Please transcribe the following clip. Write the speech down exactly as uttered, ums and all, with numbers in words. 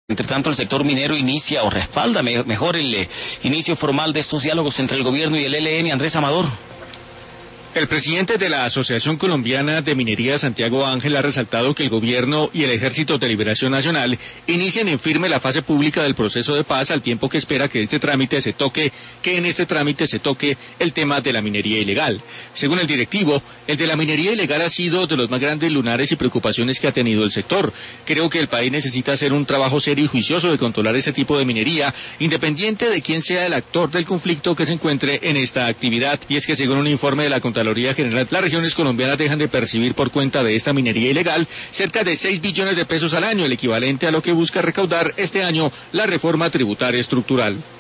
Entre tanto, el sector minero inicia o respalda me, mejor el eh, inicio formal de estos diálogos entre el gobierno y el E L N. Andrés Amador. El presidente de la Asociación Colombiana de Minería, Santiago Ángel, ha resaltado que el gobierno y el Ejército de Liberación Nacional inician en firme la fase pública del proceso de paz, al tiempo que espera que este trámite se toque, que en este trámite se toque el tema de la minería ilegal. Según el directivo, el de la minería ilegal ha sido de los más grandes lunares y preocupaciones que ha tenido el sector. Creo que el país necesita hacer un trabajo serio y juicioso de controlar ese tipo de minería, independiente de quién sea el actor del conflicto que se encuentre en esta actividad. Y es que según un informe de la Contraloría General, las regiones colombianas dejan de percibir por cuenta de esta minería ilegal cerca de seis billones de pesos al año, el equivalente a lo que busca recaudar este año la reforma tributaria estructural.